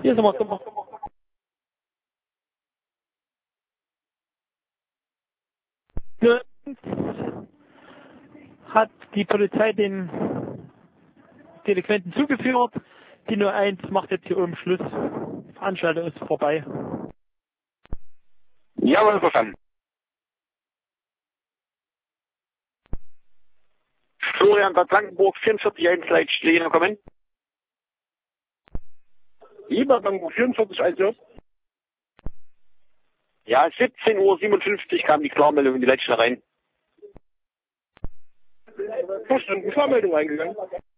Hier sind wir super. Hat die Polizei den Delinquenten zugeführt. Die 01 macht jetzt hier oben Schluss. Die Veranstaltung ist vorbei. Jawohl, verstanden. Florian Bad Blankenburg, 44 Leitstehen, kommen. Lieber Blankenburg, 44 Ja, 17:57 Uhr kam die Klarmeldung in die Leitstelle rein. Verstanden, Klarmeldung eingegangen.